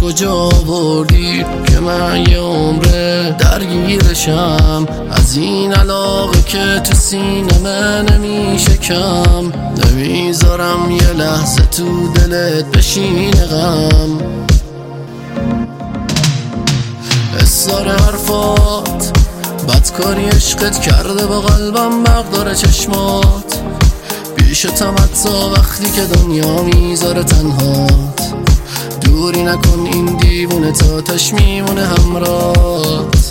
کجا بردی که من یه عمره درگیرشم؟ از این علاقه که تو سینمه نمیشه کم، نمیذارم یه لحظه تو دلت بشینه غم. اصرار حرفات بدکاری عشقت کرده با قلبم مقدار چشمات، پیشتم حتی وقتی که دنیا میذاره تنهات. دوری نکن این دیوونه تا تاش میمونه همراهت.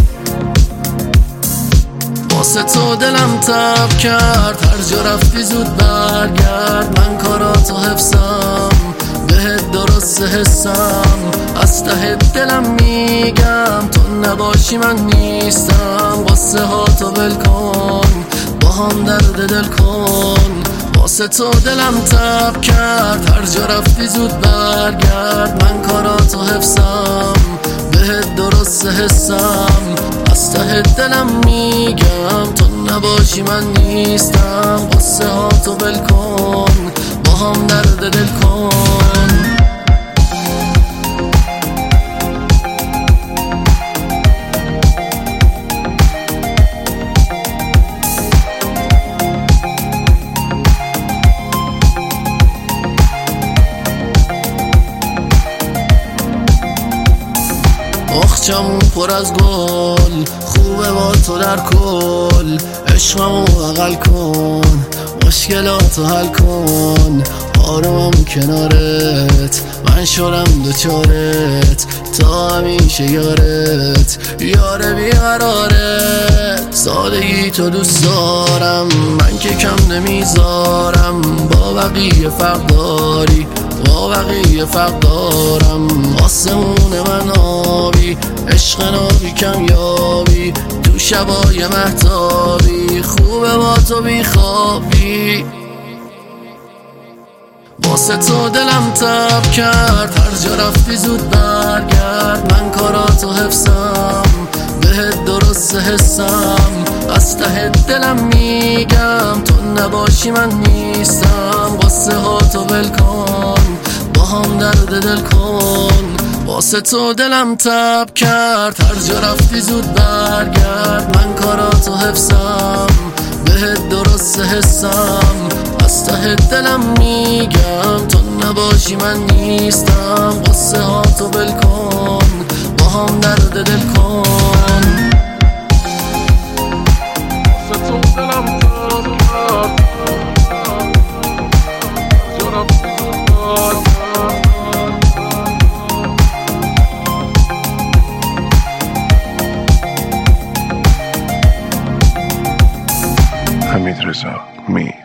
واسه تو دلم تب کرد، هر جا رفتی زود برگرد. من کاراتو حفظم، بهت درست حسم، از ته دلم میگم تو نباشی من نیستم. قصه ها تو ول کن، با هم درد دل کن. واسه تو دلم تب کرد، هر جا رفتی زود برگرد. من کاراتو حفظم، بهت درست حسم، از ته دلم میگم تو نباشی من نیستم. قصه ها تو ول کن، با هم درد دل کن. باغچمون پر از گل، خوبه با تو در کل. عشقمو بغل کن، مشکلاتو حل کن. آرومم کنارت، من شدم دوچارت، تا همیشه یارت، یار بیقرارت. سادگی تو دوست دارم، من که کم نمیذارم. با بقیه فرق داری، با بقیه فرق دارم. آسمون من آبی، عشق نابی کمیابی، تو شبای مهتابی، خوبه با تو بیخوابی. واسه تو دلم تب کرد، هر جا رفتی زود برگرد. من کاراتو حفظم، بهت درست حسم، از ته دلم میگم تو نباشی من نیستم. قصه ها تو ول کن، با هم درد دل کن. واسه تو دلم تب کرد، هر جا رفتی زود برگرد. من کاراتو حفظم، بهت درست حسم، از ته دلم میگم تو نباشی من نیستم. قصه ها تو ول کن، با هم درد دل کن. واسه تو دلم تب کرد، هر جا رفتی زود برگرد. حمید رضا می